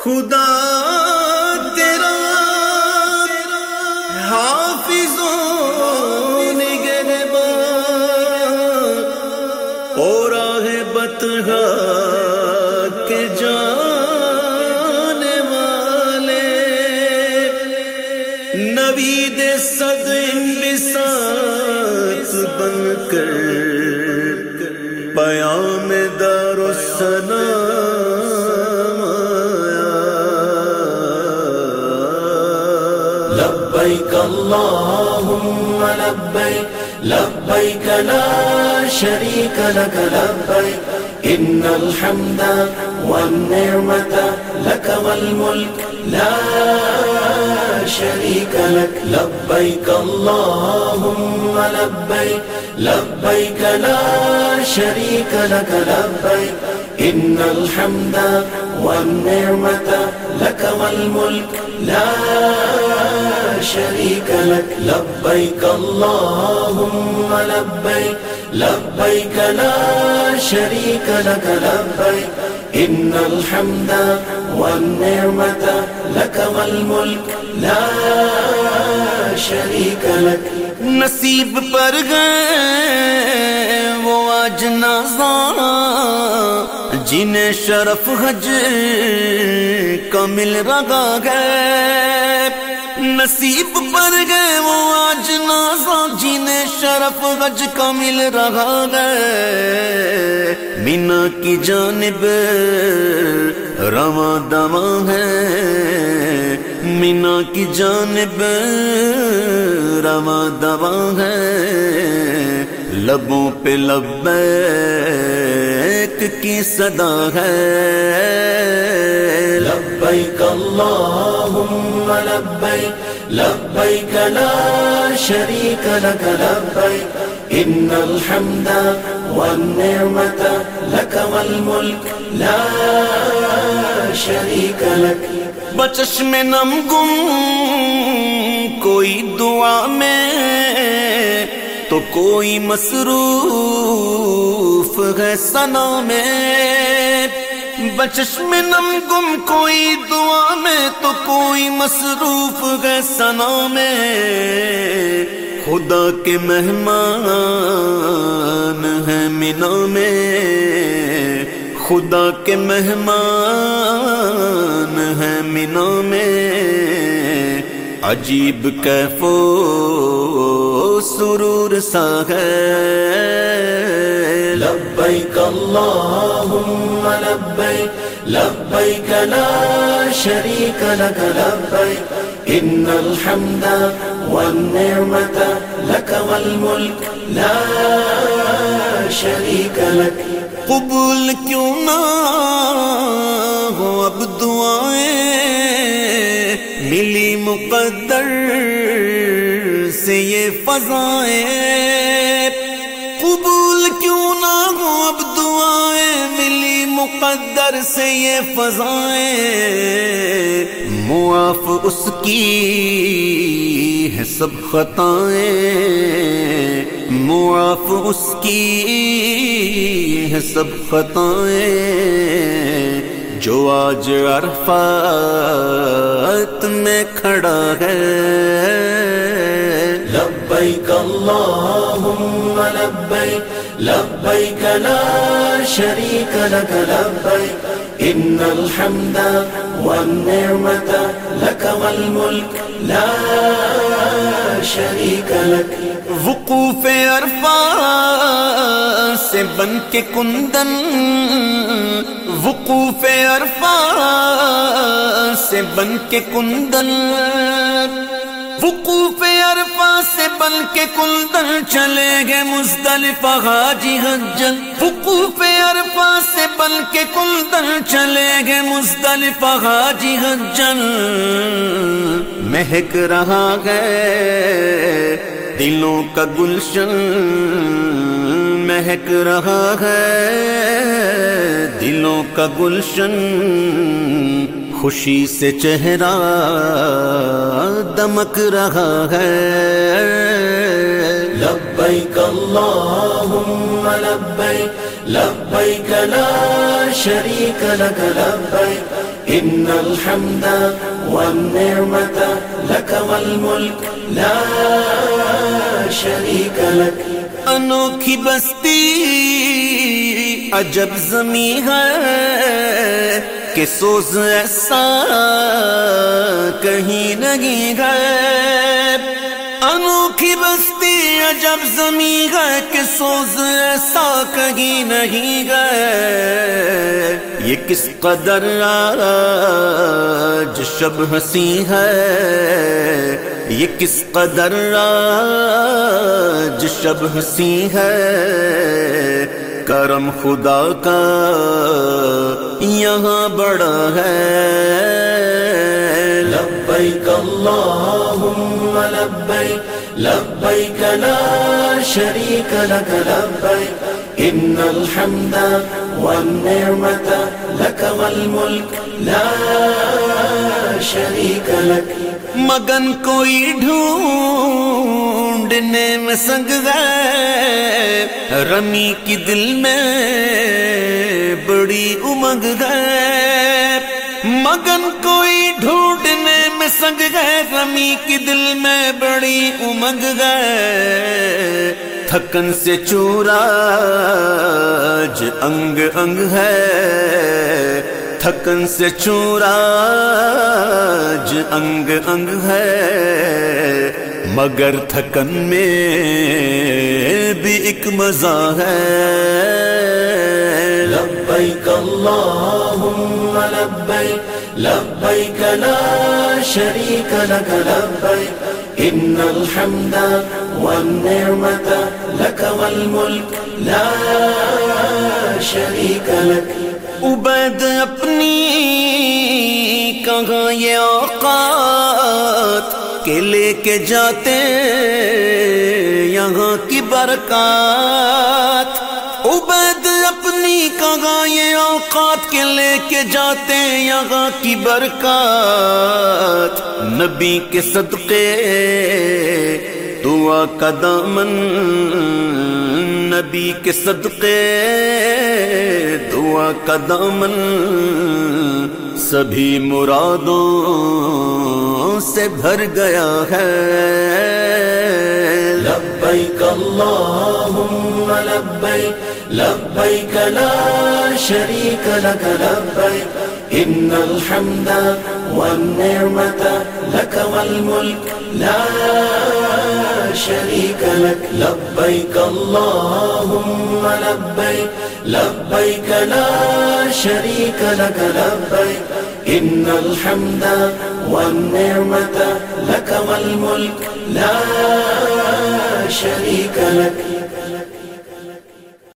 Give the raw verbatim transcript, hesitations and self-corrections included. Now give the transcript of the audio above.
خدا تیرا حافظوں نگہبان اور راہ بطحا کے جانے والے نوید صد انبساط بن کر پیام دار السلام آیا۔ لبیک اللہم لبیک لبیک لا شریک لک لبیک ان الحمد والنعمت لک والملک لا شریک لک۔ لبیک اللہم لبیک لبیک لا شریک لک لبیک ان الحمد والنعمت لک والملک لا شریک لک۔ لبیک اللہم لبیک لبیک لا شریک لک لبیک ان الحمد والنعمت لک والملک لا شریک لک۔ نصیب پر گئے وہ آج نازاں جنہیں شرف حج کا مل رہا ہے۔ نصیب پر گئے وہ آج نازاں جنہیں شرف حج کا مل رہا ہے۔ مینا کی جانب رواں دواں ہے، مینا کی جانب رواں دواں ہے، لبوں پہ لبیک کی صدا ہے۔ لبیک اللہم لبیک لبیک لا شریک لک لبیک ان الحمد والنعمت لک والملک لا شریک لک۔ بچشم نم گم کوئی دعا میں تو کوئی مصروف ہے ثنا میں۔ بچشم نم گم کوئی دعا میں تو کوئی مصروف ہے ثنا میں۔ خدا کے مہمان ہیں مینا میں، خدا کے مہمان ہیں مینا میں۔ عجیب کیف و سرور سا ہے۔ لبیک اللہم لبیک لبیک لا شریک لک لبیک ان الحمد والنعمت لک والملک لا شریک لک۔ قبول کیوں نہ ہو اب دعائیں ملی مقدر سے یہ فضائیں۔ قبول کیوں نہ ہو اب دعائیں ملی مقدر سے یہ فضائیں۔ معاف اس کی ہے سب خطائیں، معاف اس کی ہے سب خطائیں، جو آج عرفات میں کھڑا ہے۔ لبیک اللہم لبیک لبیک لا شریک لک لبیک ان الحمد والنعمت لک والملک لا شریک لک۔ وقوف عرفات سے بن کے کندن، وقوف عرفات سے بن کے کندن، وقوف عرفات سے بن کے کندن چلے گئے مزدلفہ حاجی حجن۔ وقوف عرفات سے بن کے کندن چلے گئے مزدلفہ حاجی حجن۔ مہک رہا ہے دلوں کا گلشن، مہک رہا ہے دلوں کا گلشن، خوشی سے چہرہ دمک رہا ہے۔ لبیک اللہم لبیک لبیک لا شریک لک لبیک إن الحمد والنعمة لك والملك لا شريك لك. انوکھی بستی عجب زمیں ہے کہ سوز ایسا کہیں نہیں ہے. انوکھی بستی عجب زمیں ہے کہ سوز ایسا کہیں نہیں ہے. یہ کس قدر آج شب ہنسی ہے، یہ کس قدر آج شب ہنسی ہے. کرم خدا کا یہاں بڑا ہے. لبیک اللہم لبیک لبیک لا شریک لک لبیک ان الحمد والنعمة لک والملک لا شریک لک. مگن کوئی ڈھونڈنے میں سنگ ہے، رمی کی دل میں بڑی امنگ ہے. مگن کوئی ڈھونڈنے میں سنگ ہے، رمی کی دل میں بڑی امنگ ہے. تھکن سے چورا ج انگ انگ ہے، تھکن سے چورا ج انگ انگ ہے. مگر تھکن میں بھی ایک مزہ ہے. لبیک اللہم لبیک لبیک لا شریک لک لبیک ان الحمد والنعمة لک والملک لا شریک لک. عبید اپنی کہاں یہ اوقات کہ لے کے جاتے یہاں کی برکات. عبید اپنی کہاں یہ اوقات کہ لے کے جاتے یہاں کی برکات. نبی کے صدقے دعا کا دامن، نبی کے صدقے دعا کا دامن سبھی مرادوں سے بھر گیا ہے. لبیک اللہم لبیک لبیک لا شریک لک لبیک ان الحمد والنعمة لک والملک لا شریک لک. لبیک اللہم لبیک لبیک لا شریک لک لبیک ان الحمد والنعمة لک والملک لا شریک لک.